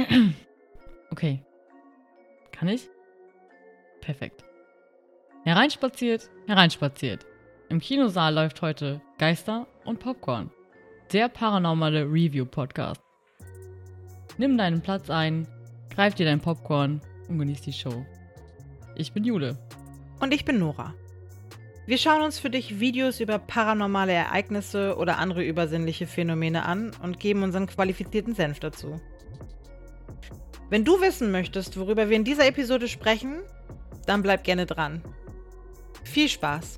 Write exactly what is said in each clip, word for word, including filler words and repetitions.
Okay. Kann ich? Perfekt. Hereinspaziert, hereinspaziert. Im Kinosaal läuft heute Geister und Popcorn. Der paranormale Review-Podcast. Nimm deinen Platz ein, greif dir dein Popcorn und genieß die Show. Ich bin Jule. Und ich bin Nora. Wir schauen uns für dich Videos über paranormale Ereignisse oder andere übersinnliche Phänomene an und geben unseren qualifizierten Senf dazu. Wenn du wissen möchtest, worüber wir in dieser Episode sprechen, dann bleib gerne dran. Viel Spaß!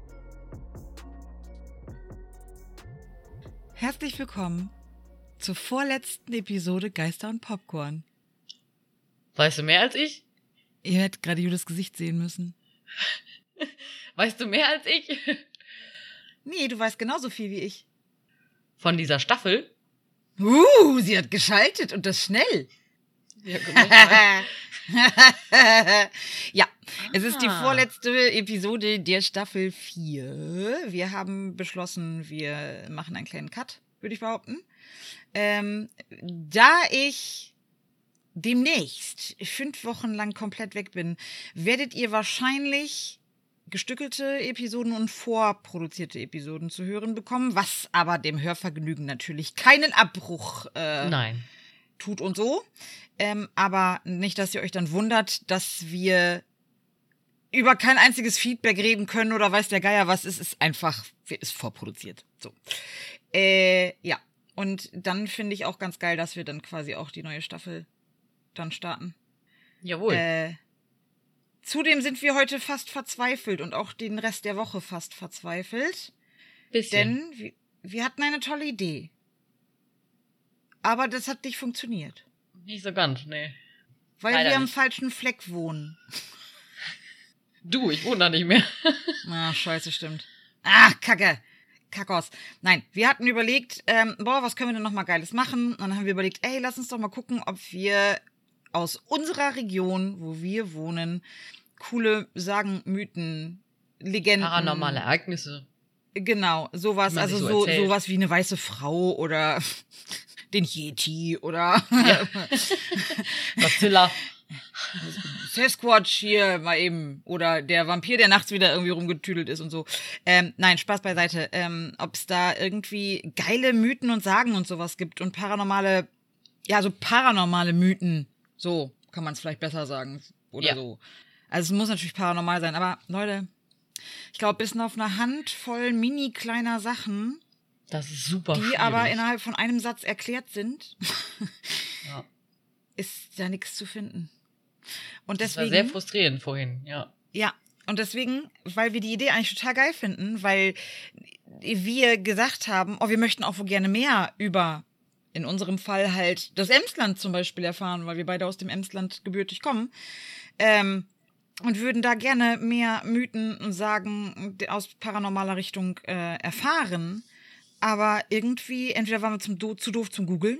Herzlich willkommen zur vorletzten Episode Geister und Popcorn. Weißt du mehr als ich? Ihr hättet gerade Jules Gesicht sehen müssen. Weißt du mehr als ich? Nee, du weißt genauso viel wie ich. Von dieser Staffel? Uh, sie hat geschaltet und das schnell. Ja, guck mal. Ja, es ist die Ah. vorletzte Episode der Staffel vier. Wir haben beschlossen, wir machen einen kleinen Cut, würde ich behaupten. Ähm, da ich demnächst fünf Wochen lang komplett weg bin, werdet ihr wahrscheinlich gestückelte Episoden und vorproduzierte Episoden zu hören bekommen, was aber dem Hörvergnügen natürlich keinen Abbruch äh, Nein. tut und so. Ähm, aber nicht, dass ihr euch dann wundert, dass wir über kein einziges Feedback reden können oder weiß der Geier was. Es ist einfach, ist vorproduziert. So. Äh, ja. Und dann finde ich auch ganz geil, dass wir dann quasi auch die neue Staffel dann starten. Jawohl. Äh, zudem sind wir heute fast verzweifelt und auch den Rest der Woche fast verzweifelt. Bisschen. Denn wir, wir hatten eine tolle Idee. Aber das hat nicht funktioniert. Nicht so ganz, nee. Weil Leider wir am nicht. falschen Fleck wohnen. Du, ich wohne da nicht mehr. Ah, scheiße, stimmt. Ah, Kacke. Kackos. Nein, wir hatten überlegt, ähm, boah, was können wir denn noch mal Geiles machen? Und dann haben wir überlegt, ey, lass uns doch mal gucken, ob wir aus unserer Region, wo wir wohnen, coole Sagen, Mythen, Legenden. Paranormale Ereignisse. Genau, sowas, Wie man also sich so so, erzählt. sowas wie eine weiße Frau oder den Yeti oder Ja. Godzilla. Sasquatch hier mal eben. Oder der Vampir, der nachts wieder irgendwie rumgetüdelt ist und so. Ähm, nein, Spaß beiseite. Ähm, ob es da irgendwie geile Mythen und Sagen und sowas gibt und paranormale, ja, so paranormale Mythen. So kann man es vielleicht besser sagen. Oder Ja. so. Also es muss natürlich paranormal sein. Aber Leute, ich glaube, bis auf eine Handvoll mini kleiner Sachen, Das ist super die schwierig. aber innerhalb von einem Satz erklärt sind, Ja. ist da nichts zu finden. Und Das war deswegen, sehr frustrierend vorhin, ja. ja, und deswegen, weil wir die Idee eigentlich total geil finden, weil wir gesagt haben, oh, wir möchten auch wohl gerne mehr über, in unserem Fall halt, das Emsland zum Beispiel erfahren, weil wir beide aus dem Emsland gebürtig kommen, ähm, und würden da gerne mehr Mythen und Sagen aus paranormaler Richtung äh, erfahren. Aber irgendwie, entweder waren wir zum Do- zu doof zum Googeln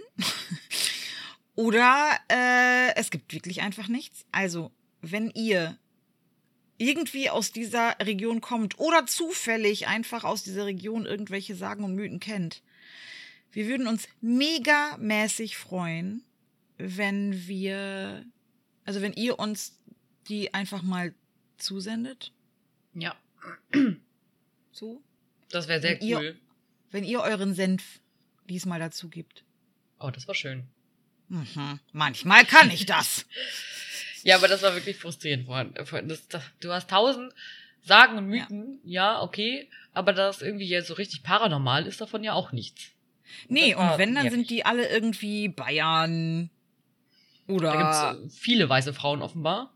oder äh, es gibt wirklich einfach nichts. Also, wenn ihr irgendwie aus dieser Region kommt oder zufällig einfach aus dieser Region irgendwelche Sagen und Mythen kennt, wir würden uns megamäßig freuen, wenn wir, also wenn ihr uns die einfach mal zusendet. Ja. So. Das wäre sehr Wenn ihr- cool. Wenn ihr euren Senf diesmal dazu gibt. Oh, das war schön. Mhm. Manchmal kann ich das. Ja, aber das war wirklich frustrierend vorhin. Das, das, du hast tausend Sagen und Mythen, ja. okay, aber das irgendwie ja so richtig paranormal ist davon ja auch nichts. Nee, Das war und wenn, dann nervig. sind die alle irgendwie Bayern oder... Da gibt's äh, viele weiße Frauen offenbar.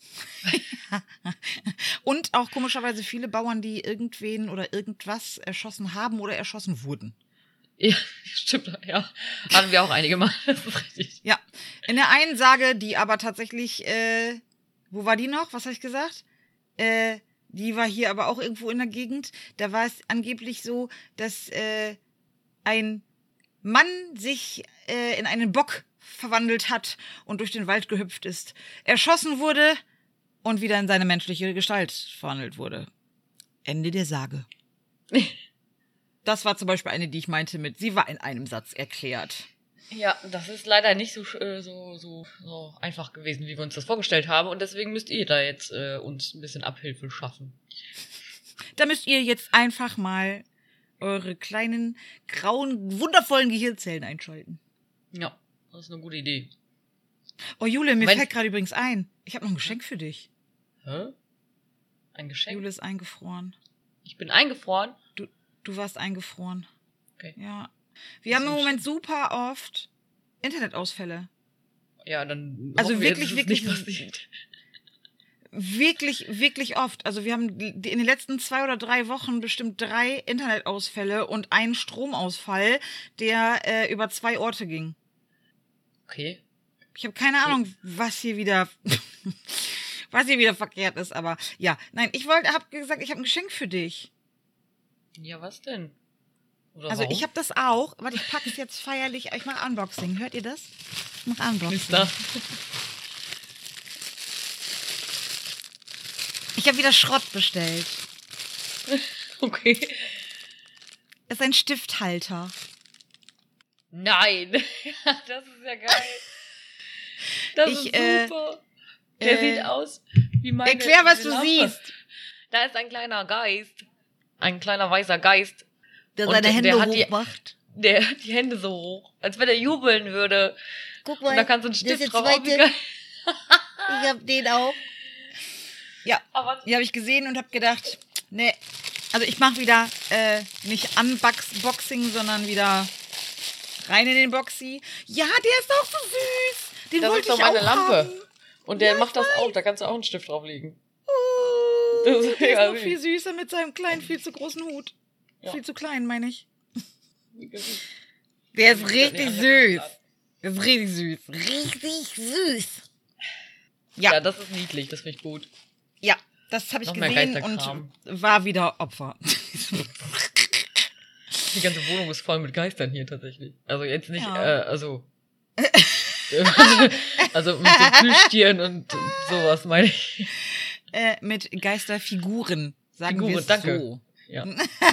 Und auch komischerweise viele Bauern, die irgendwen oder irgendwas erschossen haben oder erschossen wurden. Ja, stimmt, ja. Hatten wir auch einige Mal, das ist richtig. Ja, in der einen Sage, die aber tatsächlich, äh, wo war die noch? Was habe ich gesagt? Äh, die war hier aber auch irgendwo in der Gegend. Da war es angeblich so, dass äh, ein Mann sich äh, in einen Bock verwandelt hat und durch den Wald gehüpft ist, erschossen wurde und wieder in seine menschliche Gestalt verwandelt wurde. Ende der Sage. Das war zum Beispiel eine, die ich meinte mit, sie war in einem Satz erklärt. Ja, das ist leider nicht so, äh, so, so, so einfach gewesen, wie wir uns das vorgestellt haben. Und deswegen müsst ihr da jetzt äh, uns ein bisschen Abhilfe schaffen. Da müsst ihr jetzt einfach mal eure kleinen, grauen, wundervollen Gehirnzellen einschalten. Ja, das ist eine gute Idee. Oh, Jule, mir Mein- fällt gerade übrigens ein. Ich habe noch ein Geschenk für dich. Hä? Ein Geschenk? Jule ist eingefroren. Ich bin eingefroren. Du, du warst eingefroren. Okay. Ja. Wir haben im Moment super oft Internetausfälle. Ja, dann. Also hoffen wir, wirklich, dass es wirklich- nicht passiert. Wirklich, wirklich oft. Also wir haben die- in den letzten zwei oder drei Wochen bestimmt drei Internetausfälle und einen Stromausfall, der äh, über zwei Orte ging. Okay. Ich habe keine Ahnung, was hier wieder, was hier wieder verkehrt ist, aber ja, nein, ich wollte, habe gesagt, ich habe ein Geschenk für dich. Ja, was denn? Oder Also warum? ich habe das auch. Warte, ich packe es jetzt feierlich. Ich mache Unboxing. Hört ihr das? Ich mache Unboxing. Ist da. Ich habe wieder Schrott bestellt. Okay. Es ist ein Stifthalter. Nein. Das ist ja geil. Das Ich, ist äh, super. Der äh, sieht aus wie meine Erklär, was diese du Lampe. siehst. Da ist ein kleiner Geist. Ein kleiner weißer Geist. Der Und seine der Hände hat die- hochmacht. Der hat die Hände so hoch, als wenn er jubeln würde. Guck Und da kannst du einen das ist Stift der drauf. Oh, wie zweite. geil. Ich hab den auch. Ja, Aber die habe ich gesehen und habe gedacht, nee. Also ich mache wieder äh, nicht Unboxing, sondern wieder rein in den Boxy. Ja, der ist auch so süß. Den das wollte ist doch ich meine auch Lampe. haben. Und der Ja, macht ich das weiß. auch. Da kannst du auch einen Stift drauflegen. Oh, Das ist der mega ist noch süß. viel süßer mit seinem kleinen, viel zu großen Hut. Ja. Viel zu klein, meine ich. Ja, Der ist Ja, richtig nee, süß. alles Der ist richtig süß. Richtig süß. Ja, Ja, das ist niedlich. Das finde ich gut. ja, das habe ich Noch mehr gesehen Geisterkram. und war wieder Opfer. Die ganze Wohnung ist voll mit Geistern hier tatsächlich. Also jetzt nicht, Ja. äh, also. also mit so Plüschtieren und sowas, meine ich. äh, mit Geisterfiguren, sagen Figuren, wir es danke. so. Ja.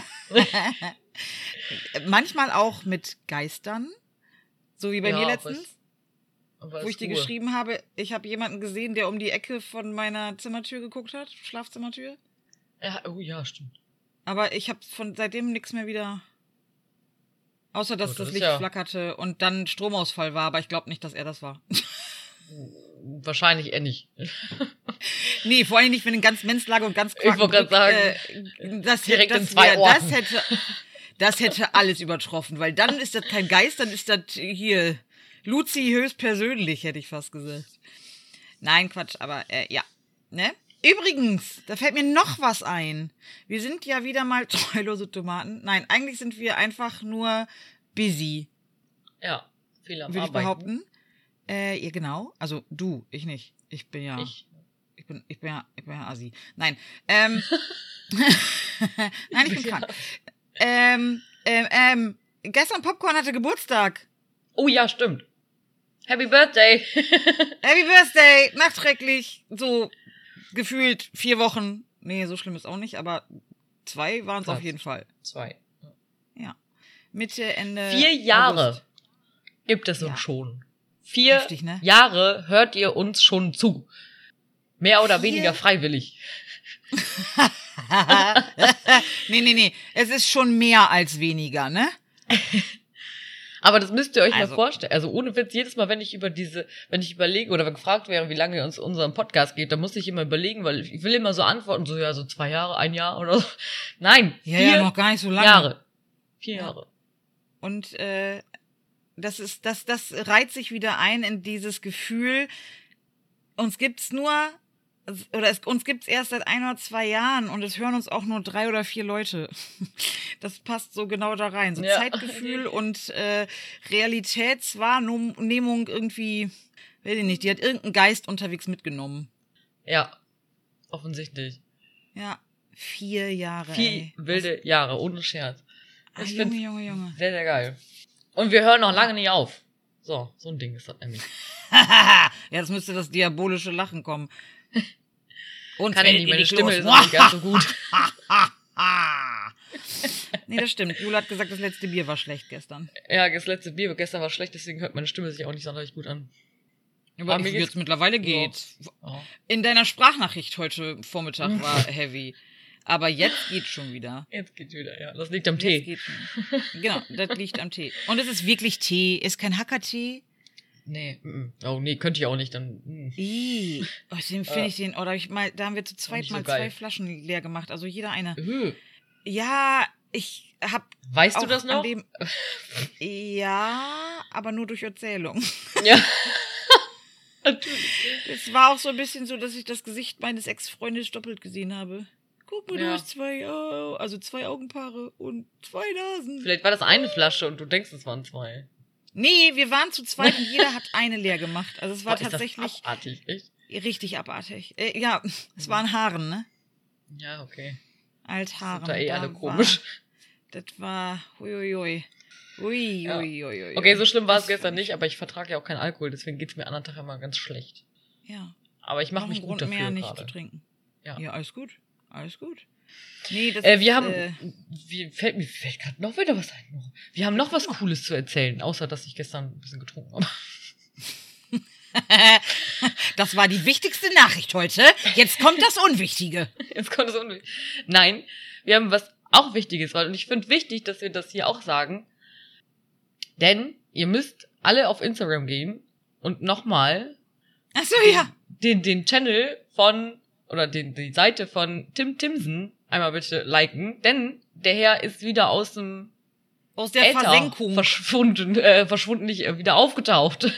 Manchmal auch mit Geistern, so wie bei Ja, mir aber letztens, es- aber wo es ich dir Ruhe. geschrieben habe, ich habe jemanden gesehen, der um die Ecke von meiner Zimmertür geguckt hat, Schlafzimmertür. Ja, oh ja, stimmt. Aber ich habe von seitdem nichts mehr wieder. Außer, dass Oh, das das ist Licht ja- flackerte und dann Stromausfall war, aber ich glaube nicht, dass er das war. Wahrscheinlich eher nicht. Nee, vor allem nicht, wenn in ganz Menzlage und ganz Ich wollte Quakenbrück, gerade äh, das, direkt das, in zwei wär- Orten. das hätte, das hätte alles übertroffen, weil dann ist das kein Geist, dann ist das hier Luzi höchstpersönlich, hätte ich fast gesagt. Nein, Quatsch, aber äh, ja, ne? Übrigens, da fällt mir noch was ein. Wir sind ja wieder mal treulose Tomaten. Nein, eigentlich sind wir einfach nur busy, Ja, viel am würde ich Arbeiten. behaupten. Äh, ja, genau. Also du, ich nicht. Ich bin ja. Ich. Ich bin, ich bin ja, ich bin ja Assi. Nein. Ähm, Nein, ich bin krank. Ähm, ähm, ähm, gestern Popcorn hatte Geburtstag. Oh ja, stimmt. Happy Birthday. Happy Birthday, nachträglich. So gefühlt vier Wochen. Nee, so schlimm ist auch nicht, aber zwei waren es Krass. auf jeden Fall. Zwei. Ja. Mitte, Ende. Vier Jahre August. gibt es Ja. uns schon. Vier Heftig, ne? Jahre hört ihr uns schon zu. Mehr oder Vier- weniger freiwillig. nee, nee, nee. Es ist schon mehr als weniger, ne? Aber das müsst ihr euch Also- mal vorstellen. Also ohne Witz, jedes Mal, wenn ich über diese, wenn ich überlege oder wenn gefragt wäre, wie lange uns unserem Podcast geht, dann muss ich immer überlegen, weil ich will immer so antworten, so ja, so zwei Jahre, ein Jahr oder so. Nein, Ja, vier ja, noch gar nicht so lange. Jahre. Vier Ja. Jahre. Und äh, das ist, das, das reiht sich wieder ein in dieses Gefühl, uns gibt's nur, oder es, uns gibt's erst seit ein oder zwei Jahren und es hören uns auch nur drei oder vier Leute. Das passt so genau da rein. So Ja. Zeitgefühl und äh, Realitätswahrnehmung irgendwie, weiß ich nicht, die hat irgendein Geist unterwegs mitgenommen. Ja, offensichtlich. Ja, vier Jahre. Vier ey. wilde Jahre, ohne Scherz. Ah, Ich Junge, find's Junge, Junge. sehr, sehr geil. Und wir hören noch lange nicht auf. So, so ein Ding ist das nämlich. Ja, jetzt müsste das diabolische Lachen kommen. Und Kann ich werdet nicht, ihr meine die Stimme Klos- ist auch nicht ganz so gut. Nee, das stimmt. Jule hat gesagt, das letzte Bier war schlecht gestern. Ja, das letzte Bier gestern war schlecht, deswegen hört meine Stimme sich auch nicht sonderlich gut an. Aber, Aber mir jetzt mittlerweile geht's. Oh. In deiner Sprachnachricht heute Vormittag war heavy. Aber jetzt geht's schon wieder. Jetzt geht's wieder, ja. Das liegt am Jetzt Tee. Geht's schon. Genau, das liegt am Tee. Und es ist wirklich Tee, ist kein Hackertee. Nee, mm, oh nee, könnte ich auch nicht, dann. Mm. Ih, oh, den finde Äh. ich den, oder ich mal, da haben wir zu zweit so mal geil. zwei Flaschen leer gemacht, also jeder eine. Äh. Ja, ich hab. Weißt auch du das noch? an Dem, ja, aber nur durch Erzählung. Ja. Natürlich. Es war auch so ein bisschen so, dass ich das Gesicht meines Ex-Freundes doppelt gesehen habe. Guck mal, Ja. du hast zwei, Au- also zwei Augenpaare und zwei Nasen. Vielleicht war das eine Flasche und du denkst, es waren zwei. Nee, wir waren zu zweit und jeder hat eine leer gemacht. Also es war Boah, ist tatsächlich das abartig, echt? richtig abartig. Äh, ja, es waren Haaren, ne? Ja, okay. Althaaren. Sind da eh Da alle komisch. War, das war, uiuiui. Ui, Ja. ui, ui, ui, Okay, so schlimm war es Das gestern fand nicht, aber ich vertrage ja auch keinen Alkohol, deswegen geht's mir anderen Tag immer ganz schlecht. Ja. Aber ich mache Noch mich ein gut Grund dafür mehr, nicht gerade. zu trinken. Ja. Ja, alles gut. Alles gut. Nee, das Äh, ist, wir haben, äh, wie, fällt mir fällt gerade noch wieder was ein. Noch. Wir haben noch was Cooles zu erzählen, außer dass ich gestern ein bisschen getrunken habe. das war die wichtigste Nachricht heute. Jetzt kommt das Unwichtige. Jetzt kommt es unwichtig. Nein, wir haben was auch Wichtiges, weil und ich finde wichtig, dass wir das hier auch sagen. Denn ihr müsst alle auf Instagram gehen und nochmal Ach so, ja. den, den Channel von, oder den, die Seite von Tim Timsen einmal bitte liken, denn der Herr ist wieder aus dem Aus der Äther Versenkung. verschwunden, äh, verschwunden nicht, äh, wieder aufgetaucht.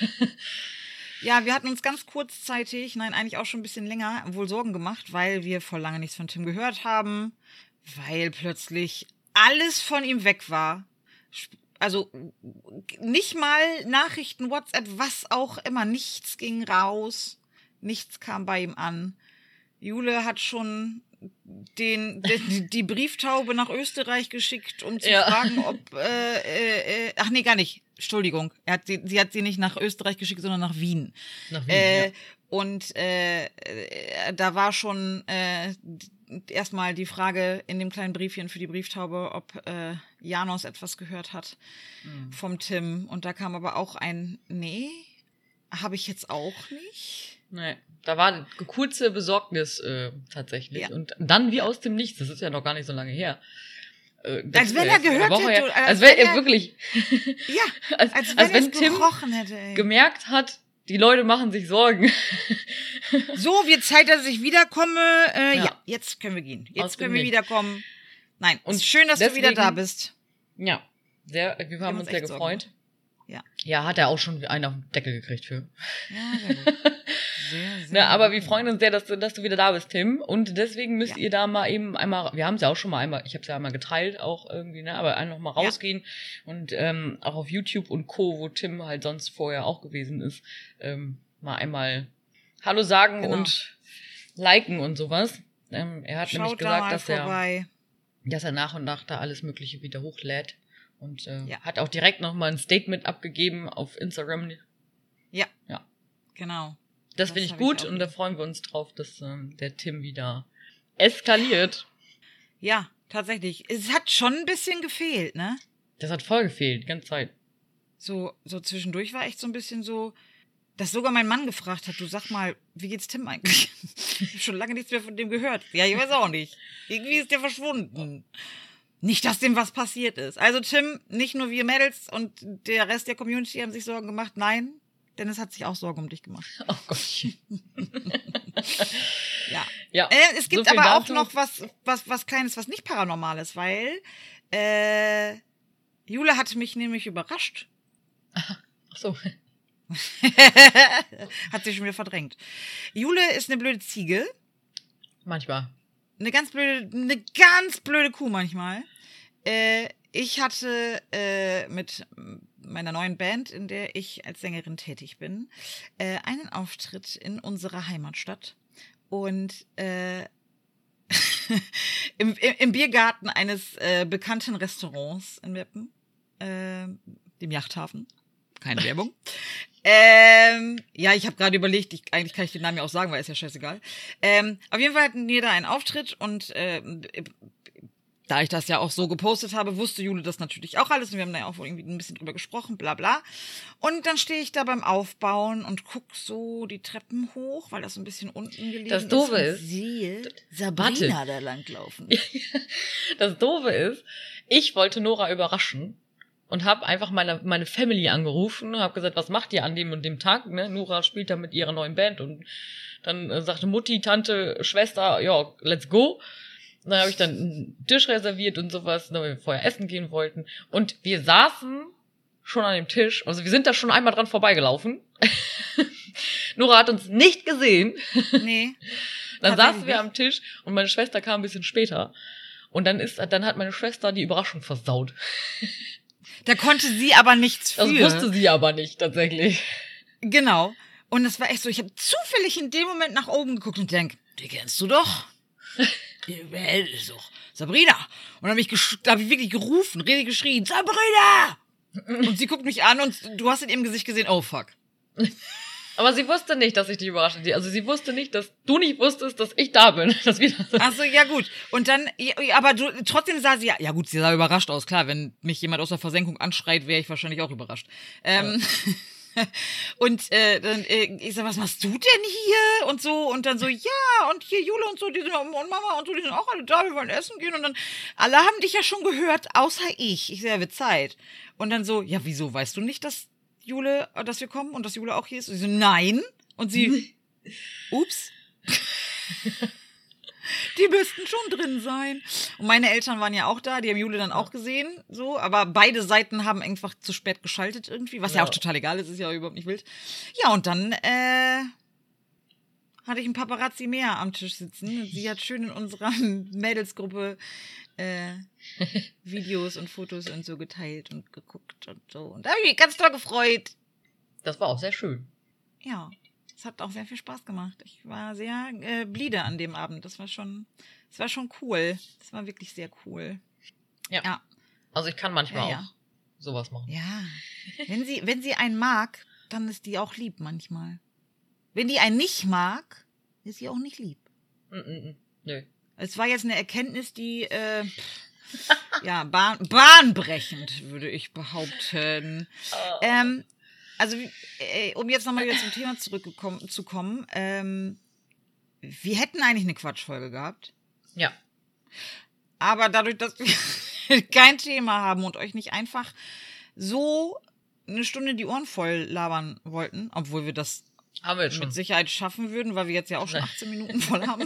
Ja, wir hatten uns ganz kurzzeitig, nein, eigentlich auch schon ein bisschen länger, wohl Sorgen gemacht, weil wir vor lange nichts von Tim gehört haben, weil plötzlich alles von ihm weg war. Also nicht mal Nachrichten, WhatsApp, was auch immer, nichts ging raus, nichts kam bei ihm an. Jule hat schon den, die, die Brieftaube nach Österreich geschickt, um zu Ja. fragen, ob, äh, äh, äh, ach nee, gar nicht, Entschuldigung, er hat sie, sie hat sie nicht nach Österreich geschickt, sondern nach Wien. Nach Wien, Äh, ja. Und äh, äh, da war schon äh, erstmal die Frage in dem kleinen Briefchen für die Brieftaube, ob äh, Janos etwas gehört hat Mhm. vom Tim. Und da kam aber auch ein, nee, habe ich jetzt auch nicht. Nee, da war eine kurze Besorgnis äh, tatsächlich. Ja. Und dann wie aus dem Nichts, das ist ja noch gar nicht so lange her. Äh, das Als wenn ist er erst eine gehört Woche hätte, her. als Als wäre wenn er er- wirklich, Ja, als, als wenn, als wenn es Tim gerochen hätte. Ey. gemerkt hat, die Leute machen sich Sorgen. So, wird Zeit, dass ich wiederkomme. Äh, ja. Ja. jetzt können wir gehen. Aus Jetzt dem können wir Nichts. wiederkommen. Nein, und Und schön, dass du wieder deswegen- da bist. Ja, sehr, wir haben uns uns sehr echt Sorgen gefreut. gemacht. Ja. Ja, hat er auch schon einen auf den Deckel gekriegt für. Ja, sehr gut. Sehr, sehr Na, aber gut. wir freuen uns sehr, dass du, dass du wieder da bist, Tim. Und deswegen müsst Ja. ihr da mal eben einmal, wir haben es ja auch schon mal einmal, ich habe es ja einmal geteilt auch irgendwie, ne, aber einfach mal Ja. rausgehen und ähm, auch auf YouTube und Co., wo Tim halt sonst vorher auch gewesen ist, ähm, mal einmal Hallo sagen Genau. und liken und sowas. Ähm, er hat nämlich Schaut da gesagt, mal dass er, vorbei. dass er nach und nach da alles Mögliche wieder hochlädt. Und äh, Ja. hat auch direkt nochmal ein Statement abgegeben auf Instagram. Ja. Ja. Genau. Das Das finde ich hab gut ich auch und da freuen wir uns drauf, dass ähm, der Tim wieder eskaliert. Ja, tatsächlich. Es hat schon ein bisschen gefehlt, ne? Das hat voll gefehlt, die ganze Zeit. So, so zwischendurch war echt so ein bisschen so, dass sogar mein Mann gefragt hat, du sag mal, wie geht's Tim eigentlich? Ich habe schon lange nichts mehr von dem gehört. Ja, ich weiß auch nicht. Irgendwie ist der verschwunden. Nicht, dass dem was passiert ist. Also Tim, nicht nur wir Mädels und der Rest der Community haben sich Sorgen gemacht. Nein, Dennis hat sich auch Sorgen um dich gemacht. Oh Gott. Ja. Ja. Äh, es gibt so viel aber auch dazu. noch was, was, was Kleines, was nicht Paranormales, weil äh, Jule hat mich nämlich überrascht. Ach so. Hat sie schon wieder verdrängt. Jule ist eine blöde Ziege. Manchmal. Eine ganz blöde, eine ganz blöde Kuh manchmal. Äh, ich hatte äh, mit meiner neuen Band, in der ich als Sängerin tätig bin, äh, einen Auftritt in unserer Heimatstadt. Und äh, im, im, im Biergarten eines äh, bekannten Restaurants in Meppen, äh, dem Yachthafen. Keine Werbung. Ähm, ja, ich habe gerade überlegt, ich, eigentlich kann ich den Namen ja auch sagen, weil ist ja scheißegal. Ähm, auf jeden Fall hatten wir da einen Auftritt und äh, da ich das ja auch so gepostet habe, wusste Jule das natürlich auch alles und wir haben da ja auch irgendwie ein bisschen drüber gesprochen, bla bla. Und dann stehe ich da beim Aufbauen und guck so die Treppen hoch, weil das so ein bisschen unten gelegen Das ist. Doofe und ist- sehe Warte. Sabrina da langlaufen. Das Doofe ist, ich wollte Nora überraschen und habe einfach meine, meine Family angerufen, habe gesagt, was macht ihr an dem und dem Tag? Ne? Nora spielt da mit ihrer neuen Band und dann äh, sagte Mutti, Tante, Schwester, ja, let's go. Und dann habe ich dann einen Tisch reserviert und sowas, ne, weil wir vorher essen gehen wollten. Und wir saßen schon an dem Tisch, also wir sind da schon einmal dran vorbeigelaufen. Nora hat uns nicht gesehen. Nee. Dann Tatsächlich saßen wir nicht. am Tisch und meine Schwester kam ein bisschen später. Und dann ist, dann hat meine Schwester die Überraschung versaut. Da konnte sie aber nichts Das für. wusste sie aber nicht, tatsächlich. Genau. Und es war echt so, ich habe zufällig in dem Moment nach oben geguckt und denk, die kennst du doch. Die ist doch Sabrina. Und dann habe ich, gesch- da hab ich wirklich gerufen, richtig geschrien, Sabrina! Und sie guckt mich an und du hast in ihrem Gesicht gesehen, oh fuck. Aber sie wusste nicht, dass ich die überrasche. Also sie wusste nicht, dass du nicht wusstest, dass ich da bin. Dass wir da sind. Ach so, ja gut. Und dann, ja, aber du, trotzdem sah sie, ja, ja gut, sie sah überrascht aus. Klar, wenn mich jemand aus der Versenkung anschreit, wäre ich wahrscheinlich auch überrascht. Ähm, und äh, dann, äh, ich sag, was machst du denn hier? Und so, und dann so, ja, und hier Jule und so, die sind, und Mama und so, die sind auch alle da, wir wollen essen gehen. Und dann, alle haben dich ja schon gehört, außer ich. Ich sag, ja, wird Zeit. Und dann so, ja, wieso, weißt du nicht, dass Jule, dass wir kommen und dass Jule auch hier ist? Und ich so, nein. Und sie, ups. Die müssten schon drin sein. Und meine Eltern waren ja auch da, die haben Jule dann auch gesehen, so, aber beide Seiten haben einfach zu spät geschaltet irgendwie, was ja, Ja. auch total egal ist, ist ja überhaupt nicht wild. Ja, und dann äh, hatte ich ein Paparazzi mehr am Tisch sitzen. Sie hat schön in unserer Mädelsgruppe äh, Videos und Fotos und so geteilt und geguckt und so. Und da habe ich mich ganz toll gefreut. Das war auch sehr schön. Ja, es hat auch sehr viel Spaß gemacht. Ich war sehr äh, bliede an dem Abend. Das war schon, das war schon cool. Das war wirklich sehr cool. Ja. Ja. Also ich kann manchmal Ja, ja. auch sowas machen. Ja. Wenn sie, wenn sie einen mag, dann ist die auch lieb manchmal. Wenn die einen nicht mag, ist sie auch nicht lieb. Mm -mm -mm. Nö. Es war jetzt eine Erkenntnis, die äh, ja bahn, bahnbrechend, würde ich behaupten. Ähm, also, äh, um jetzt nochmal wieder zum Thema zurückgekommen zu kommen, ähm, wir hätten eigentlich eine Quatschfolge gehabt. Ja. Aber dadurch, dass wir kein Thema haben und euch nicht einfach so eine Stunde die Ohren voll labern wollten, obwohl wir das Haben wir jetzt schon. mit Sicherheit schaffen würden, weil wir jetzt ja auch schon achtzehn Minuten voll haben,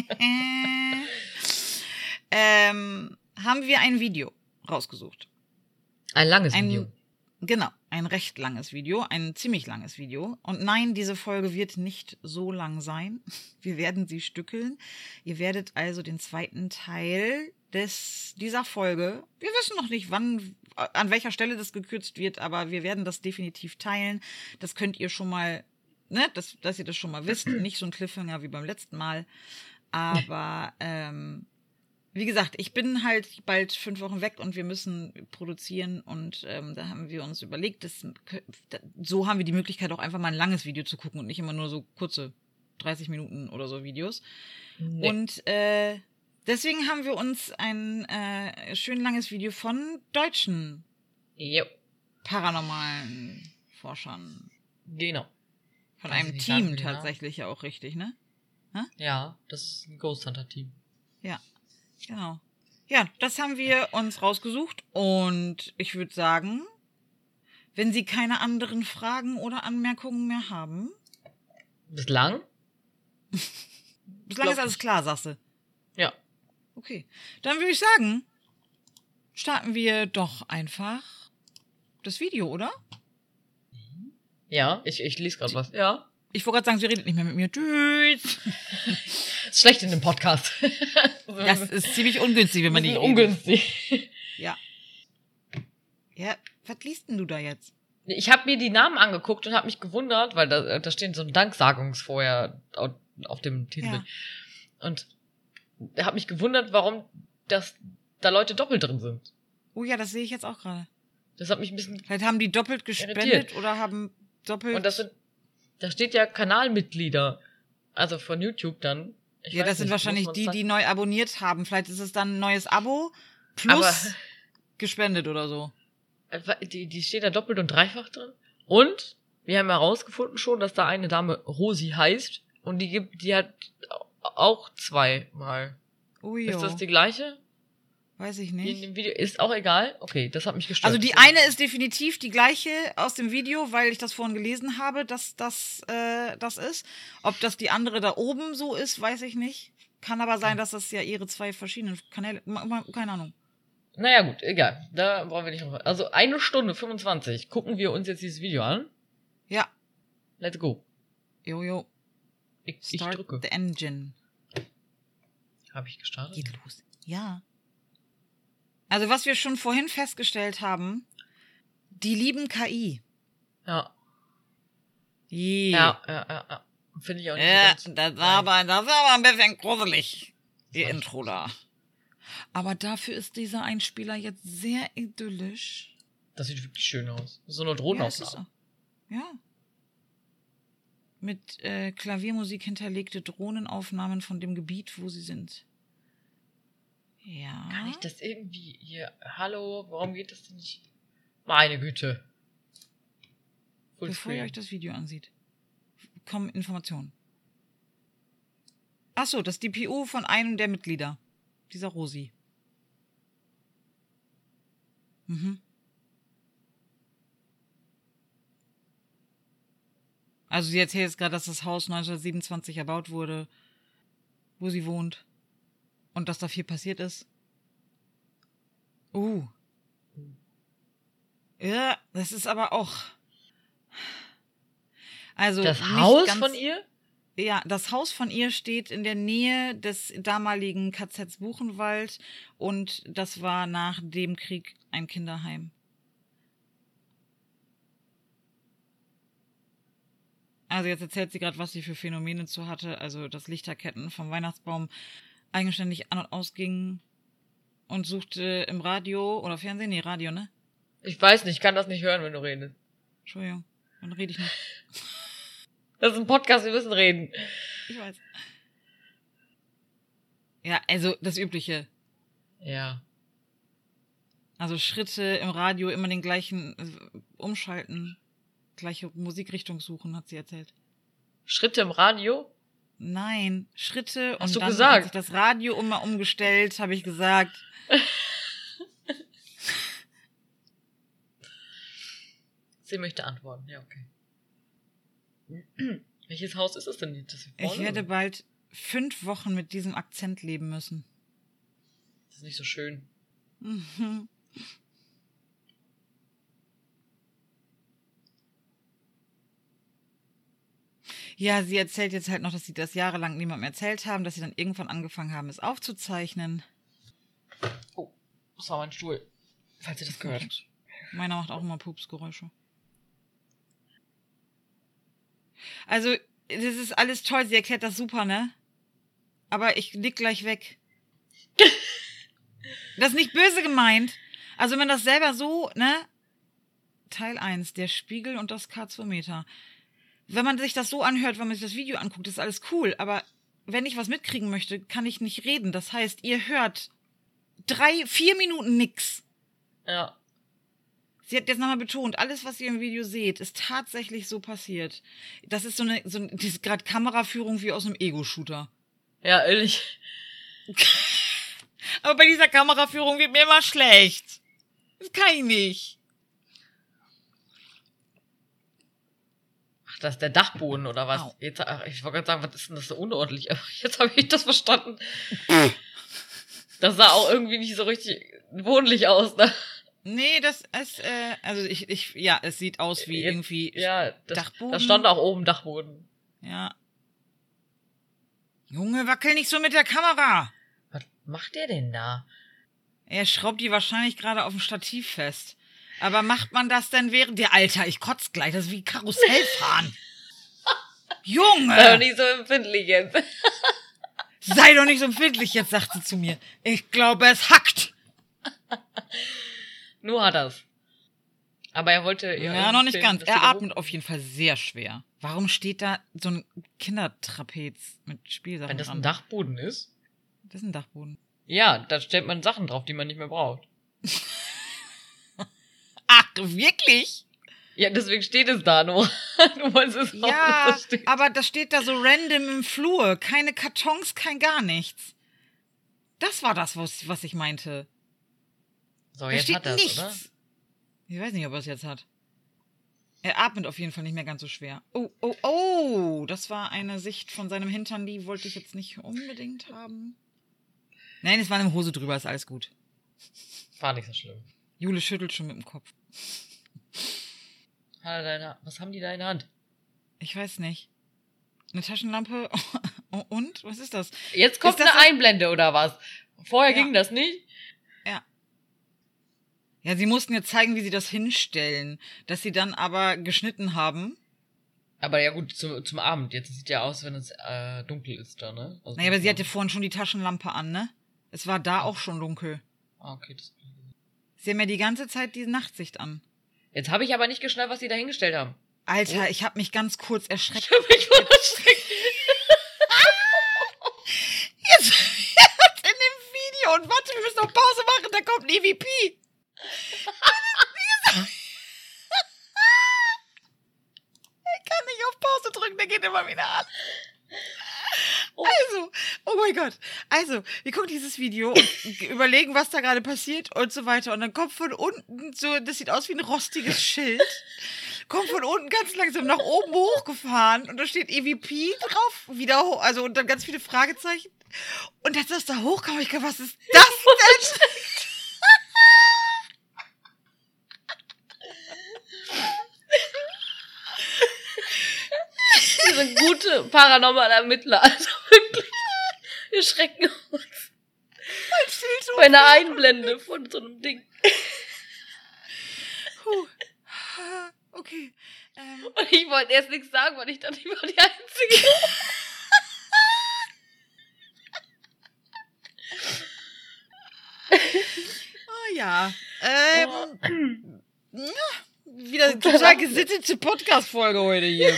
ähm, haben wir ein Video rausgesucht. Ein langes Ein, Video. Genau, ein recht langes Video, ein ziemlich langes Video. Und nein, diese Folge wird nicht so lang sein. Wir werden sie stückeln. Ihr werdet also den zweiten Teil des, dieser Folge, wir wissen noch nicht, wann, an welcher Stelle das gekürzt wird, aber wir werden das definitiv teilen. Das könnt ihr schon mal, ne, dass, dass ihr das schon mal wisst. Nicht so ein Cliffhanger wie beim letzten Mal. Aber, ähm, wie gesagt, ich bin halt bald fünf Wochen weg und wir müssen produzieren und ähm, da haben wir uns überlegt, dass, so haben wir die Möglichkeit auch einfach mal ein langes Video zu gucken und nicht immer nur so kurze dreißig Minuten oder so Videos. Nee. Und äh, deswegen haben wir uns ein äh, schön langes Video von deutschen Jo. paranormalen Forschern, Genau. von Weiß ich einem nicht, Team sagen wir den Namen? tatsächlich ja auch richtig, ne? Ja, das ist ein Ghost Hunter Team. Ja, genau. Ja, das haben wir uns rausgesucht und ich würde sagen, wenn Sie keine anderen Fragen oder Anmerkungen mehr haben, Bislang? bislang Glaub ist alles nicht. klar, sagst du. Ja. Okay, dann würde ich sagen, starten wir doch einfach das Video, oder? Ja, ich, ich lese gerade was. Ja. Ich wollte gerade sagen, sie redet nicht mehr mit mir. Tschüss. Ist schlecht in dem Podcast. Das ist ziemlich ungünstig, wenn man Bisschen nicht ungünstig. Ja. Ja, was liest denn du da jetzt? Ich habe mir die Namen angeguckt und habe mich gewundert, weil da, da steht so ein Danksagungsvorher auf, auf dem Titelbild. Ja. Und habe mich gewundert, warum das, da Leute doppelt drin sind. Oh ja, das sehe ich jetzt auch gerade. Das hat mich ein bisschen... Vielleicht haben die doppelt gespendet Irritiert. oder haben doppelt... Und das sind, da steht ja Kanalmitglieder, also von YouTube dann, Ich ja, das sind nicht, wahrscheinlich die, die neu abonniert haben. Vielleicht ist es dann ein neues Abo plus aber gespendet oder so. Die, die steht da doppelt und dreifach drin. Und wir haben herausgefunden schon, dass da eine Dame Rosi heißt. Und die gibt, die hat auch zweimal. Ui, ist das die gleiche? Weiß ich nicht. Die in dem Video ist auch egal. Okay, das hat mich gestört. Also die eine ist definitiv die gleiche aus dem Video, weil ich das vorhin gelesen habe, dass das äh, das ist. Ob das die andere da oben so ist, weiß ich nicht. Kann aber sein, dass das ja ihre zwei verschiedenen Kanäle, keine Ahnung. Naja gut, egal. Da brauchen wir nicht noch. Also eine Stunde fünfundzwanzig gucken wir uns jetzt dieses Video an. Ja. Let's go. Jojo. Ich, ich drücke. The engine. Habe ich gestartet? Geht los. Ja. Also was wir schon vorhin festgestellt haben, die lieben K I. Ja. Yeah. Ja, ja, ja, ja. Finde ich auch nicht ja, so das war aber, das war aber ein bisschen gruselig, die Intro da. Aber dafür ist dieser Einspieler jetzt sehr idyllisch. Das sieht wirklich schön aus. So eine Drohnenaufnahme. Ja, ja. Mit äh, Klaviermusik hinterlegte Drohnenaufnahmen von dem Gebiet, wo sie sind. Ja. Kann ich das irgendwie hier... Hallo, warum geht das denn nicht? Meine Güte. Full Bevor screen. Ihr euch das Video ansieht, kommen Informationen. Ach so, das ist die P O von einem der Mitglieder. Dieser Rosi. Mhm. Also sie erzählt jetzt gerade, dass das Haus neunzehnhundertsiebenundzwanzig erbaut wurde, wo sie wohnt. Und dass da viel passiert ist. Uh. Ja, das ist aber auch... Also das Haus ganz, von ihr? Ja, das Haus von ihr steht in der Nähe des damaligen K Zs Buchenwald und das war nach dem Krieg ein Kinderheim. Also jetzt erzählt sie gerade, was sie für Phänomene zu hatte. Also dass Lichterketten vom Weihnachtsbaum eigenständig an- und ausgingen und suchte im Radio oder Fernsehen, nee, Radio, ne? Ich weiß nicht, ich kann das nicht hören, wenn du redest. Entschuldigung, dann rede ich nicht. Das ist ein Podcast, wir müssen reden. Ich weiß. Ja, also das Übliche. Ja. Also Schritte im Radio, immer den gleichen, also umschalten, gleiche Musikrichtung suchen, hat sie erzählt. Schritte im Radio? Nein, Schritte. Hast und du dann gesagt? hat sich das Radio immer umgestellt, habe ich gesagt. Sie möchte antworten, ja, okay. Welches Haus ist es denn jetzt? Das ich werde bald fünf Wochen mit diesem Akzent leben müssen. Das ist nicht so schön. Mhm. Ja, sie erzählt jetzt halt noch, dass sie das jahrelang niemandem erzählt haben, dass sie dann irgendwann angefangen haben, es aufzuzeichnen. Oh, das war mein Stuhl. Falls ihr das gehört habt. Meiner macht auch immer Pupsgeräusche. Also, das ist alles toll. Sie erklärt das super, ne? Aber ich leg gleich weg. Das ist nicht böse gemeint. Also, wenn man das selber so, ne? Teil eins, der Spiegel und das K zwei Meter. Wenn man sich das so anhört, wenn man sich das Video anguckt, ist alles cool. Aber wenn ich was mitkriegen möchte, kann ich nicht reden. Das heißt, ihr hört drei, vier Minuten nix. Ja. Sie hat jetzt nochmal betont, alles, was ihr im Video seht, ist tatsächlich so passiert. Das ist so eine, so eine, das ist gerade Kameraführung wie aus einem Ego-Shooter. Ja, ehrlich. Aber bei dieser Kameraführung wird mir immer schlecht. Das kann ich nicht. Ach, das ist der Dachboden, oder was? Au. Jetzt, ach, ich wollte gerade sagen, was ist denn das so unordentlich? Aber jetzt habe ich das verstanden. Das sah auch irgendwie nicht so richtig wohnlich aus, ne? Nee, das ist, äh, also ich, ich, ja, es sieht aus wie Jetzt, irgendwie ja, das, Dachboden. Da stand auch oben Dachboden. Ja. Junge, wackel nicht so mit der Kamera. Was macht der denn da? Er schraubt die wahrscheinlich gerade auf dem Stativ fest. Aber macht man das denn während der Alter? Ich kotz gleich, das ist wie Karussellfahren. Junge! Sei doch nicht so empfindlich jetzt. Sei doch nicht so empfindlich jetzt, sagt sie zu mir. Ich glaube, es hackt. Nur hat er's. Aber er wollte... Ja, noch nicht ganz. Er atmet auf jeden Fall sehr schwer. Warum steht da so ein Kindertrapez mit Spielsachen Wenn das dran? ein Dachboden ist? Das ist ein Dachboden. Ja, da stellt man Sachen drauf, die man nicht mehr braucht. Ach, wirklich? Ja, deswegen steht es da nur. Du wolltest es auch, Ja, dass das steht. aber das steht da so random im Flur. Keine Kartons, kein gar nichts. Das war das, was, was ich meinte. So, Da jetzt steht hat er nichts. oder? Ich weiß nicht, ob er es jetzt hat. Er atmet auf jeden Fall nicht mehr ganz so schwer. Oh, oh, oh. Das war eine Sicht von seinem Hintern, die wollte ich jetzt nicht unbedingt haben. Nein, es war eine Hose drüber, ist alles gut. War nicht so schlimm. Jule schüttelt schon mit dem Kopf. Hat er deine, was haben die da in der Hand? Ich weiß nicht. Eine Taschenlampe? Oh, und? Was ist das? Jetzt kommt Ist das eine das- Einblende oder was? Vorher Ja. ging das nicht? Ja. Ja, sie mussten jetzt zeigen, wie sie das hinstellen. Dass sie dann aber geschnitten haben. Aber ja gut, zu, zum Abend. Jetzt sieht ja aus, wenn es äh, dunkel ist da, ne? Also Naja, aber sie hatte vorhin schon die Taschenlampe an, ne? Es war da auch schon dunkel. Ah, okay. Das, Sie haben ja die ganze Zeit die Nachtsicht an. jetzt habe ich aber nicht geschnallt, was die da hingestellt haben. Alter, ich habe mich ganz kurz erschreckt. Ich hab mich voll erschreckt. Jetzt, jetzt in dem Video. Und warte, wir müssen noch Pause machen, da kommt ein E V P. Ich kann nicht auf Pause drücken, der geht immer wieder an. Also, oh mein Gott. Also, wir gucken dieses Video und überlegen, was da gerade passiert und so weiter. Und dann kommt von unten so, das sieht aus wie ein rostiges Schild, kommt von unten ganz langsam nach oben hochgefahren und da steht E V P drauf, wieder hoch, also und dann ganz viele Fragezeichen. Und als das da hochkam, ich gedacht, was ist das denn? Wir sind gute paranormale Ermittler. Also wirklich. Wir schrecken uns. Ein Schild hoch. Bei einer Einblende von so einem Ding. Puh. Okay. Ähm, Und ich wollte erst nichts sagen, weil ich dachte, ich war die Einzige. oh ja. Ähm, Oh. ja, wieder eine total gesittete Podcast-Folge heute hier.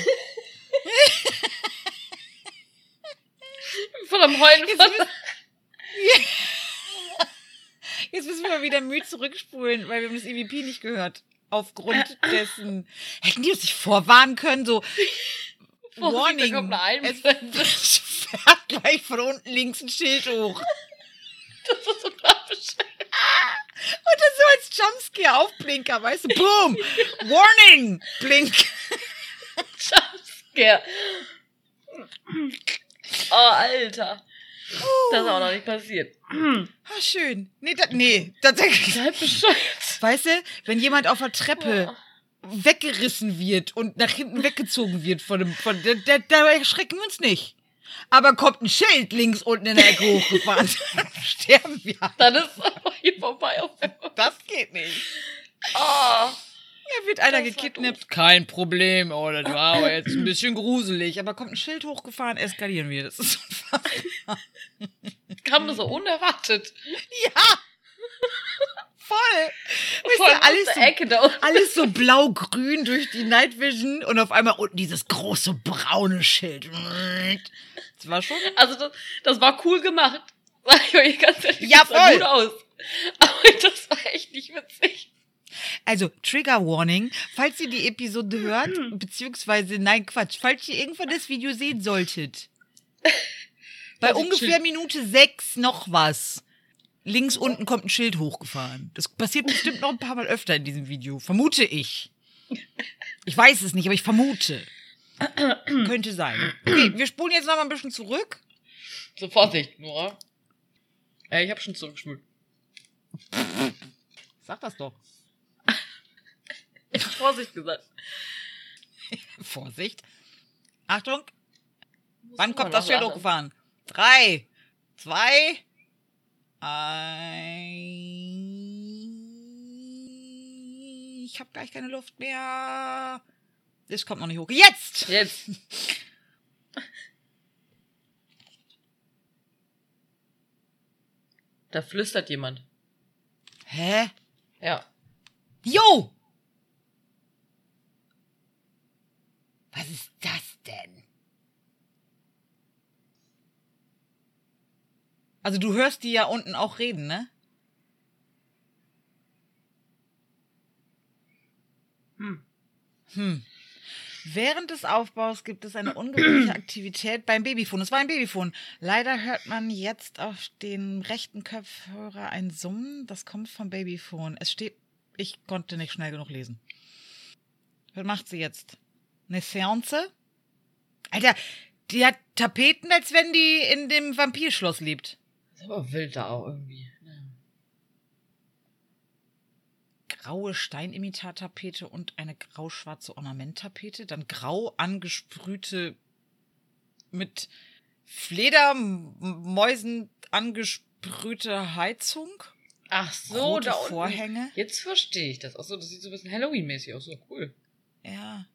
Von am Heulen Jetzt von... müssen, Jetzt müssen wir mal wieder müde zurückspulen, weil wir haben das E V P nicht gehört. Aufgrund dessen. Hätten die uns nicht vorwarnen können, so Vorsicht, da Warning. kommt eine Es, Einblende. es fährt gleich von unten links ein Schild hoch. Das ist so tragisch. Und das so als Jumpscare Aufblinker, weißt du? Boom! Warning! Blink! Jumpscare. Oh, Alter. Das ist auch noch nicht passiert. Ah, schön. Nee, da, nee, tatsächlich. Seid bescheuert. Weißt du, wenn jemand auf der Treppe weggerissen wird und nach hinten weggezogen wird von dem, von, da, da, da erschrecken wir uns nicht. Aber kommt ein Schild links unten in der Ecke hochgefahren, dann sterben wir. Dann ist es aber hier vorbei. Auf einmal. Das geht nicht. Oh. Ja, wird einer Das war gekidnappt. Kein Problem, oh, das war aber jetzt ein bisschen gruselig. Aber kommt ein Schild hochgefahren, eskalieren wir. Das ist unfassbar. Kam so unerwartet. Ja! Voll! Weißt Voll du, alles aus so, der Ecke da unten. alles so blau-grün durch die Night Vision und auf einmal unten dieses große braune Schild. Das war schon... Also das, das war cool gemacht. Sag ich euch ganz ehrlich. Ja, das sah voll. gut aus. Aber das war echt nicht witzig. Also, Trigger Warning, falls ihr die Episode hört, beziehungsweise, nein, Quatsch, falls ihr irgendwann das Video sehen solltet, bei Das ist ungefähr Schild. Minute sechs noch was, links unten kommt ein Schild hochgefahren. Das passiert bestimmt noch ein paar Mal öfter in diesem Video, vermute ich. Ich weiß es nicht, aber ich vermute. Könnte sein. Okay, wir spulen jetzt noch mal ein bisschen zurück. So, Vorsicht, Nora. Ja, ich hab schon zurückgespult. Sag das doch. Ich hab Vorsicht gesagt. Vorsicht. Achtung. Muss Wann immer kommt das noch Schild lachen. hochgefahren? Drei, zwei, ein. Ich habe gleich keine Luft mehr. Das kommt noch nicht hoch. Jetzt! Jetzt. Da flüstert jemand. Hä? Ja. Jo! Was ist das denn? Also du hörst die ja unten auch reden, ne? Hm. Hm. Während des Aufbaus gibt es eine ungewöhnliche Aktivität beim Babyphone. Es war ein Babyphone. Leider hört man jetzt auf den rechten Kopfhörer ein Summen. Das kommt vom Babyphone. Es steht, ich konnte nicht schnell genug lesen. Was macht sie jetzt? Eine Seance? Alter, die hat Tapeten, als wenn die in dem Vampirschloss lebt. ist aber wild da auch irgendwie. Ja. Graue Steinimitattapete und eine grau-schwarze Ornamenttapete. Dann grau angesprühte, mit Fledermäusen angesprühte Heizung. Ach so, Rote da unten. Vorhänge. Jetzt verstehe ich das. Achso, das sieht so ein bisschen Halloween-mäßig aus. So cool. Ja.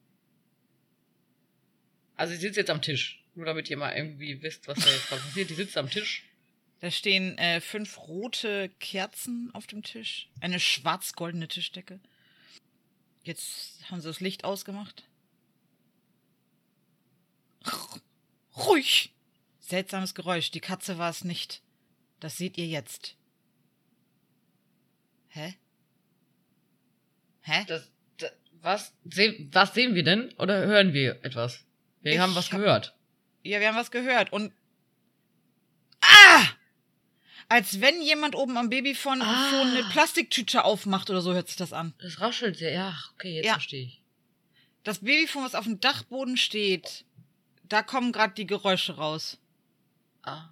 Also sie sitzt jetzt am Tisch. Nur damit ihr mal irgendwie wisst, was da jetzt gerade passiert. Die sitzt am Tisch. Da stehen äh, fünf rote Kerzen auf dem Tisch. Eine schwarz-goldene Tischdecke. Jetzt haben sie das Licht ausgemacht. Ruhig! Seltsames Geräusch. Die Katze war es nicht. Das seht ihr jetzt. Hä? Hä? Das, das, was, seh, was sehen wir denn? Oder hören wir etwas? Wir Ich haben was hab- gehört. Ja, wir haben was gehört. Und. Ah! Als wenn jemand oben am Babyphone Ah. Phone eine Plastiktüte aufmacht oder so, hört sich das an. Das raschelt sehr. Ja, okay, jetzt Ja. verstehe ich. Das Babyphone, was auf dem Dachboden steht, da kommen gerade die Geräusche raus. Ah.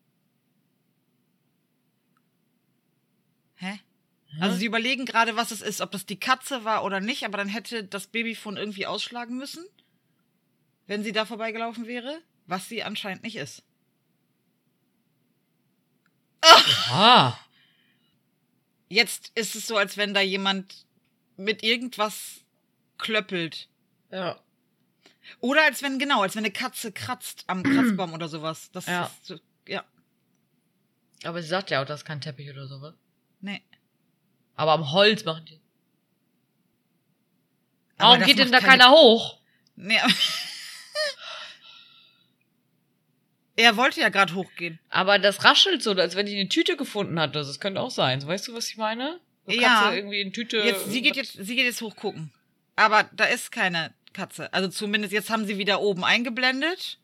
Hä? Also sie überlegen gerade, was es ist, ob das die Katze war oder nicht, aber dann hätte das Babyphone irgendwie ausschlagen müssen, wenn sie da vorbeigelaufen wäre, was sie anscheinend nicht ist. Ah. Jetzt ist es so, als wenn da jemand mit irgendwas klöppelt. Ja. Oder als wenn, genau, als wenn eine Katze kratzt am Kratzbaum oder sowas. Das Ja. ist so, ja, Aber sie sagt ja auch, das ist kein Teppich oder sowas. nee. Aber am Holz machen die. Aber Warum das geht denn macht da keine- keiner hoch? Nee. Er wollte ja gerade hochgehen. Aber das raschelt so, als wenn die eine Tüte gefunden hat. Das könnte auch sein. Weißt du, was ich meine? So Ja. Katze irgendwie in Tüte. Jetzt, sie geht jetzt, sie geht jetzt hochgucken. Aber da ist keine Katze. Also zumindest jetzt haben sie wieder oben eingeblendet.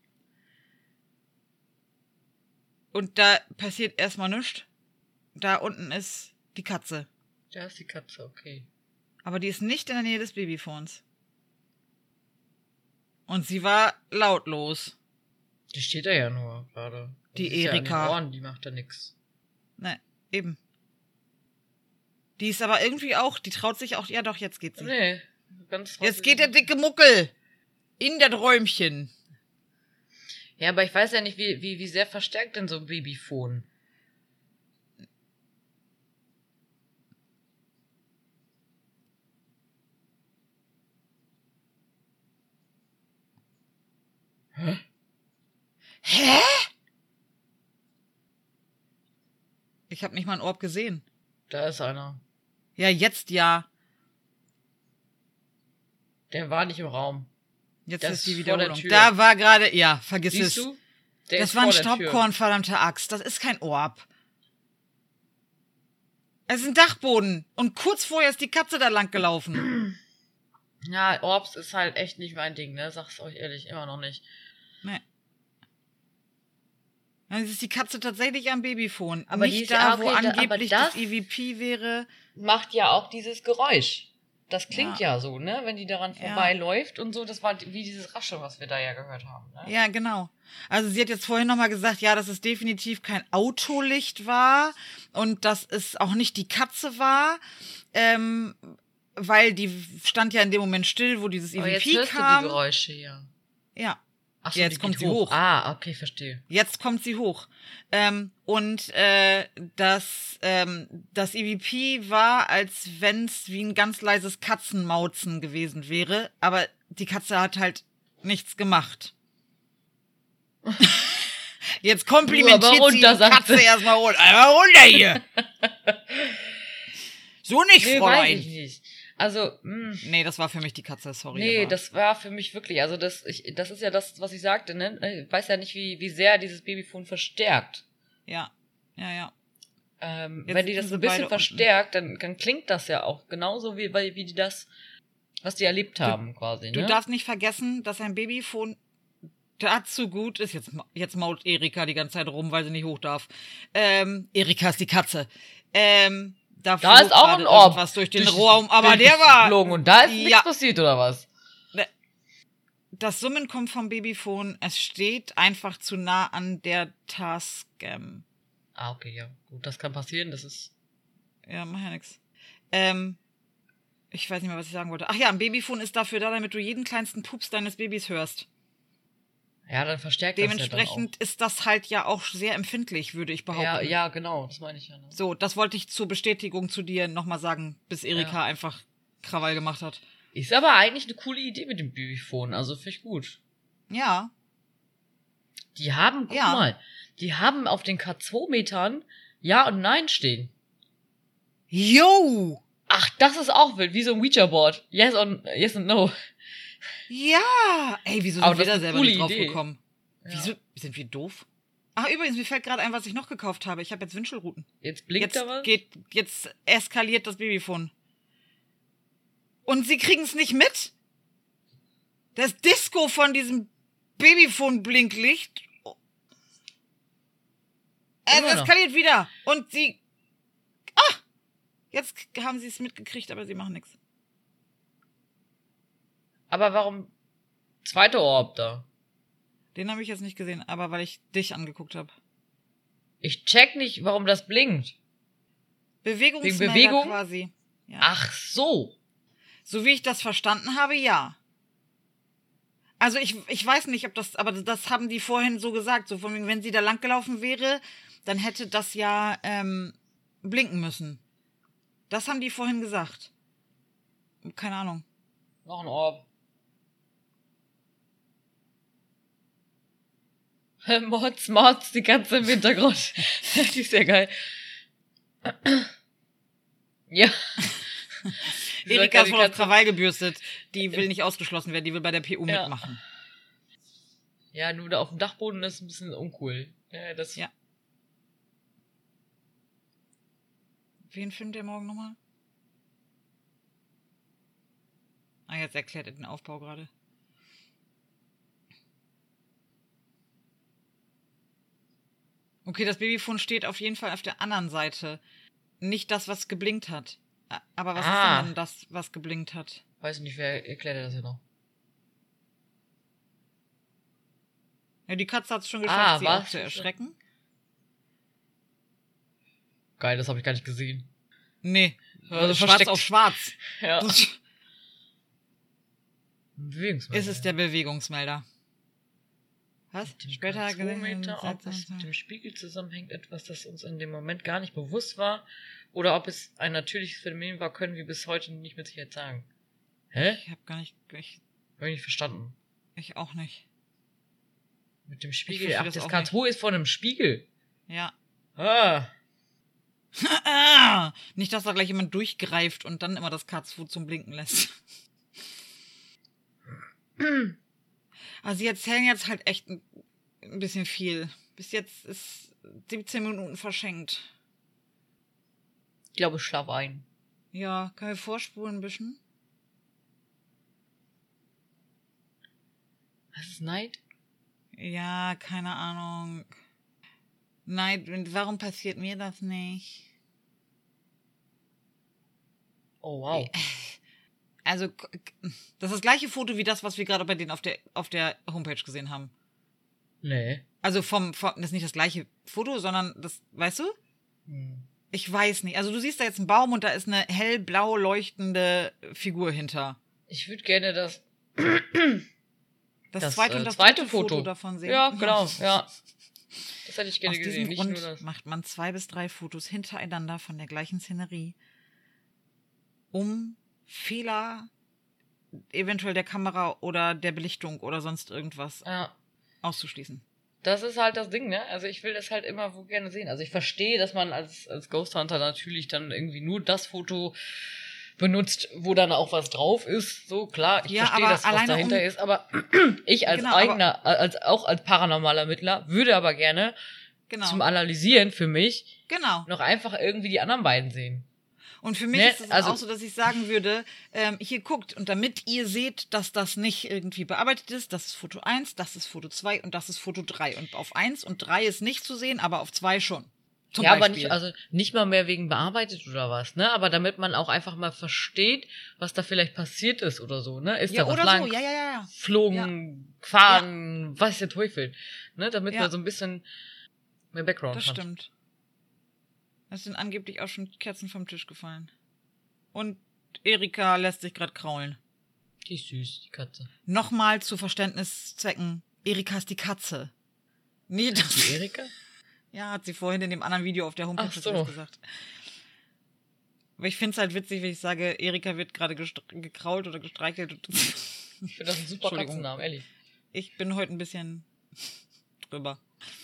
Und da passiert erstmal nichts. Da unten ist die Katze. Da ist die Katze, okay. Aber die ist nicht in der Nähe des Babyphones. Und sie war lautlos. Die steht da ja nur gerade. Die ist ja an den Erika. Ohren, die macht da nix. Ne, eben. Die ist aber irgendwie auch, die traut sich auch, ja doch, jetzt geht sie. Nee, ganz Jetzt geht der dicke Muckel in das Räumchen. Ja, aber ich weiß ja nicht, wie, wie, wie sehr verstärkt denn so ein Babyphone. Hä? Ich habe nicht mal einen Orb gesehen. Da ist einer. Ja, jetzt ja. Der war nicht im Raum. Jetzt Das ist die ist vor der Wiederholung. Tür. Da war gerade, ja, vergiss Siehst es. du? Der Das ist war ein vor der Tür. Staubkorn, verdammte Axt. Das ist kein Orb. Es ist ein Dachboden. Und kurz vorher ist die Katze da lang gelaufen. Ja, Orbs ist halt echt nicht mein Ding, ne? Sag's euch ehrlich, immer noch nicht. Nee. Dann ist die Katze tatsächlich am Babyphone. Aber die nicht ist- da, ah, okay, wo da- aber angeblich das- das E V P wäre. Macht ja auch dieses Geräusch. Das klingt ja, Ja. so, ne? Wenn die daran Ja. vorbeiläuft und so. Das war wie dieses Rascheln, was wir da ja gehört haben, ne? Ja, genau. Also sie hat jetzt vorhin nochmal gesagt, ja, dass es definitiv kein Autolicht war und dass es auch nicht die Katze war, ähm, weil die stand ja in dem Moment still, wo dieses Aber jetzt E V P hörst du die kam. Geräusche hier. Ja, Ach Jetzt die kommt geht sie hoch. Ah, okay, verstehe. jetzt kommt sie hoch. Ähm, und äh, das, ähm, das E V P war, als wenn es wie ein ganz leises Katzenmauzen gewesen wäre, aber die Katze hat halt nichts gemacht. Jetzt komplimentiert Nur aber sie runter, die sagt Katze sie. erstmal runter. Einmal runter hier. So nicht, Nee, weiß ich Fräulein. nicht. Also, mh, Hm. Nee, das war für mich die Katze, sorry. Nee, aber. das war für mich wirklich, also das, ich, das ist ja das, was ich sagte, ne? Ich weiß ja nicht, wie, wie sehr dieses Babyphone verstärkt. Ja, ja, ja. Ähm, Jetzt wenn die das sind ein sie bisschen beide verstärkt, dann, dann klingt das ja auch genauso, wie, weil- wie die das, was die erlebt haben, quasi, Du ne? darfst nicht vergessen, dass ein Babyphone dazu gut ist. Jetzt, jetzt mault Erika die ganze Zeit rum, weil sie nicht hoch darf. Ähm, Erika ist die Katze. Ähm, da Da ist flog auch gerade ein Orb. irgendwas durch den Durch- Raum, aber der war... geflogen und da ist Ja. nichts passiert, oder was? Das Summen kommt vom Babyphone. Es steht einfach zu nah an der Tascam. Ah, okay, ja. Gut, das kann passieren, das ist... Ja, mach ja nix. Ähm, ich weiß nicht mehr, was ich sagen wollte. Ach ja, ein Babyphone ist dafür da, damit du jeden kleinsten Pups deines Babys hörst. Ja, dann verstärkt Dementsprechend das ist das halt ja auch sehr empfindlich, würde ich ja dann behaupten. auch. Ja, ja, genau, das meine ich ja. Ne? So, das wollte ich zur Bestätigung zu dir nochmal sagen, bis Erika Ja. einfach Krawall gemacht hat. Ist aber eigentlich eine coole Idee mit dem Babyphone, also finde ich gut. Ja. Die haben, guck Ja. mal, die haben auf den K zwei Metern Ja und Nein stehen. Yo! Ach, das ist auch wild, wie so ein Ouija-Board. Yes und yes and no. Ja! Ey, wieso Aber sind wir das da ist eine selber coole nicht drauf Idee. gekommen? Ja. Wieso? Sind wir doof? Ach, übrigens, mir fällt gerade ein, was ich noch gekauft habe. Ich habe jetzt Wünschelruten. Jetzt blinkt Jetzt da was? geht, jetzt eskaliert das Babyphone. Und sie kriegen es nicht mit? Das Disco von diesem Babyphone-Blinklicht. Es Immer noch. eskaliert wieder. Und sie... Ah! Jetzt haben sie es mitgekriegt, aber sie machen nichts. Aber warum zweite Orb da? Den habe ich jetzt nicht gesehen, aber weil ich dich angeguckt habe. Ich check nicht, warum das blinkt. Bewegungsmelder Bewegung? quasi. Ja. Ach so. So wie ich das verstanden habe, ja. Also ich, ich weiß nicht, ob das, aber das haben die vorhin so gesagt. So von wegen, wenn sie da langgelaufen wäre, dann hätte das ja ähm, blinken müssen. Das haben die vorhin gesagt. Keine Ahnung. Noch ein Orb. Mods, Mods, die Katze im Hintergrund. Die ist ja geil. Ja. Erika ist Die voll auf Katze- Krawall gebürstet. Die will nicht ausgeschlossen werden, die will bei der P U Ja. mitmachen. Ja, nur da auf dem Dachboden ist ein bisschen uncool. Ja, das Ja. Wen findet ihr morgen nochmal? Ah, jetzt erklärt er den Aufbau gerade. Okay, das Babyphone steht auf jeden Fall auf der anderen Seite. Nicht das, was geblinkt hat. A- Aber was Ah. ist denn dann das, was geblinkt hat? weiß nicht, wer erklärt das ja noch. Ja, die Katze hat es schon geschafft, Ah, sie was? auch zu erschrecken. Geil, das habe ich gar nicht gesehen. Nee, Also also schwarz versteckt. auf schwarz. Ja. Ist Bewegungsmelder. es der Bewegungsmelder. Was? Mit dem Später K zwei gesehen- Meter, ob es mit dem Spiegel zusammenhängt, etwas, das uns in dem Moment gar nicht bewusst war, oder ob es ein natürliches Phänomen war, können wir bis heute nicht mit Sicherheit sagen. Hä? Ich hab gar nicht, ich, Hab ich nicht verstanden. ich auch nicht. Mit dem Ich Spiegel. verstehe Ach, das das auch K zwei ist vor einem Spiegel. Ja. Ah. Nicht, dass da gleich jemand durchgreift und dann immer das K zwei zum Blinken lässt. Also sie erzählen jetzt halt echt ein, ein bisschen viel. Bis jetzt ist siebzehn Minuten verschenkt. Ich glaube, ich schlaf ein. Ja, können wir vorspulen ein bisschen? Was ist Neid? Ja, keine Ahnung. Nein, warum passiert mir das nicht? Oh, wow. Also, k- k- das ist das gleiche Foto wie das, was wir gerade bei denen auf der, auf der Homepage gesehen haben. Nee. Also vom, vom, das ist nicht das gleiche Foto, sondern das, weißt du? Hm. Ich weiß nicht. Also du siehst da jetzt einen Baum und da ist eine hellblau leuchtende Figur hinter. Ich würde gerne das... Das, Das, zweite äh, und das zweite dritte Foto. Foto. davon sehen. Ja, genau, ja. Das hätte ich gerne Aus gesehen, diesem nicht Grund nur das. macht man zwei bis drei Fotos hintereinander von der gleichen Szenerie, um Fehler eventuell der Kamera oder der Belichtung oder sonst irgendwas Ja. auszuschließen. Das ist halt das Ding, ne? Also ich will das halt immer wo gerne sehen. Also ich verstehe, dass man als, als Ghost Hunter natürlich dann irgendwie nur das Foto benutzt, wo dann auch was drauf ist. So, klar, ich Ja, verstehe, aber dass was alleine dahinter um- ist, aber ich als Genau, eigener, als auch als paranormaler Ermittler, würde aber gerne Genau. zum Analysieren für mich Genau. noch einfach irgendwie die anderen beiden sehen. Und für mich Ne, ist es also- auch so, dass ich sagen würde, ähm, hier guckt, und damit ihr seht, dass das nicht irgendwie bearbeitet ist, das ist Foto eins, das ist Foto zwei und das ist Foto drei. Und auf eins und drei ist nicht zu sehen, aber auf zwei schon. Zum ja, aber Beispiel. nicht, also nicht mal mehr wegen bearbeitet oder was, ne? Aber damit man auch einfach mal versteht, was da vielleicht passiert ist oder so, ne? Ist ja, da was oder lang, so, ja, ja, ja, ja. flogen, gefahren, weiß der Teufel, ne? Damit Ja. man so ein bisschen mehr Background Das hat. stimmt. Es sind angeblich auch schon Kerzen vom Tisch gefallen. Und Erika lässt sich gerade kraulen. Die ist süß, die Katze. Nochmal zu Verständniszwecken. Erika ist die Katze. Nee, das Die Erika? Ja, hat sie vorhin in dem anderen Video auf der Homepage Ach so. gesagt. Aber ich finde es halt witzig, wenn ich sage, Erika wird gerade gestra- gekrault oder gestreichelt. Ich finde das ein super Entschuldigung. Katzennamen, ehrlich. Ich bin heute ein bisschen drüber.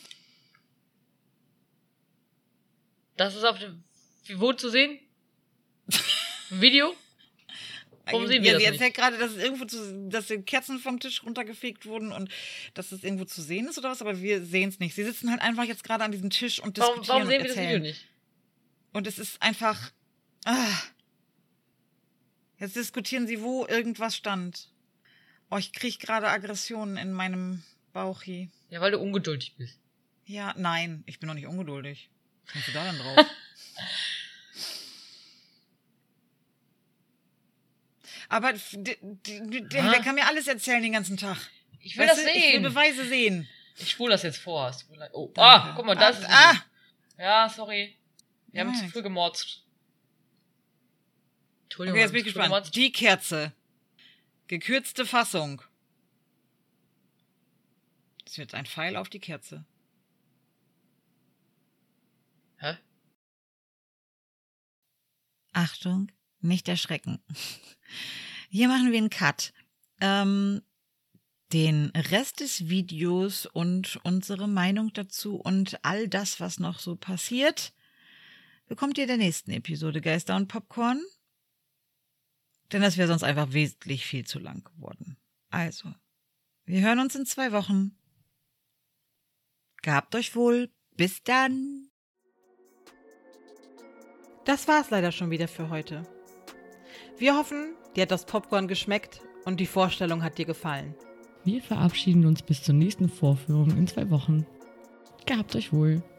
Das ist auf dem wo zu sehen? Ein Video? Warum sehen wir ja, das sie nicht? erzählt gerade, dass es irgendwo zu, dass die Kerzen vom Tisch runtergefegt wurden und dass es irgendwo zu sehen ist oder was, aber wir sehen es nicht. Sie sitzen halt einfach jetzt gerade an diesem Tisch und diskutieren Warum, warum sehen und wir das erzählen. Video nicht? Und es ist einfach. Ah. Jetzt diskutieren sie, wo irgendwas stand. Oh, ich kriege gerade Aggressionen in meinem Bauch hier. Ja, weil du ungeduldig bist. Ja, nein, ich bin noch nicht ungeduldig. Was kommst du da denn drauf? Aber d- d- d- der, Ah. der kann mir alles erzählen den ganzen Tag. Ich will Weißt das du? Ich will sehen. Beweise sehen. Ich spule das jetzt vor. Es tut mir leid. Oh, Danke. ah, guck mal, das ah, ist ah. Ja, sorry. Wir haben Nein. zu früh gemorzt. Entschuldigung. Okay, jetzt bin ich wir haben zu früh gespannt. gemorzt. Die Kerze. Gekürzte Fassung. Es wird ein Pfeil auf die Kerze. Hä? Achtung, nicht erschrecken. Hier machen wir einen Cut. Ähm, den Rest des Videos und unsere Meinung dazu und all das, was noch so passiert, bekommt ihr in der nächsten Episode Geister und Popcorn. Denn das wäre sonst einfach wesentlich viel zu lang geworden. Also, wir hören uns in zwei Wochen. Gehabt euch wohl. Bis dann. Das war's leider schon wieder für heute. Wir hoffen, dir hat das Popcorn geschmeckt und die Vorstellung hat dir gefallen. Wir verabschieden uns bis zur nächsten Vorführung in zwei Wochen. Gehabt euch wohl.